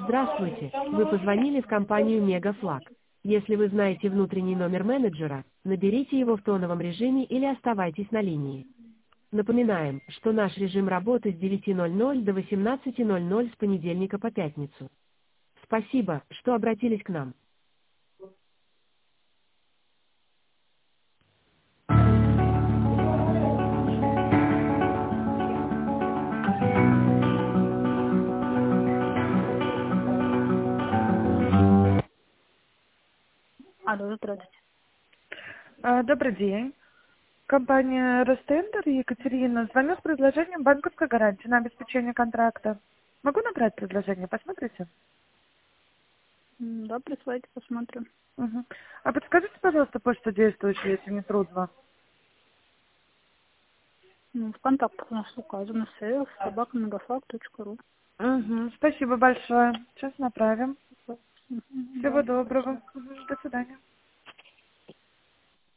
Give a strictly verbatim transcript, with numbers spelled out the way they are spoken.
Здравствуйте, вы позвонили в компанию Мегафлаг. Если вы знаете внутренний номер менеджера, наберите его в тоновом режиме или оставайтесь на линии. Напоминаем, что наш режим работы с девяти ноль ноль до восемнадцати ноль ноль с понедельника по пятницу. Спасибо, что обратились к нам. Алло, здравствуйте. А, Добрый день. Компания Ростендер, Екатерина. Звоню с предложением банковской гарантии на обеспечение контракта. Могу набрать предложение? Посмотрите. М, Да, присылайте, посмотрим. Мгм. А подскажите, пожалуйста, почту действующую, если не трудно. Ну, в контактах у нас указано сейлс собака мегафлаг точка ру. Угу. Спасибо большое. Сейчас направим. Мгм, Всего Да, доброго. спасибо. Мгм. До свидания.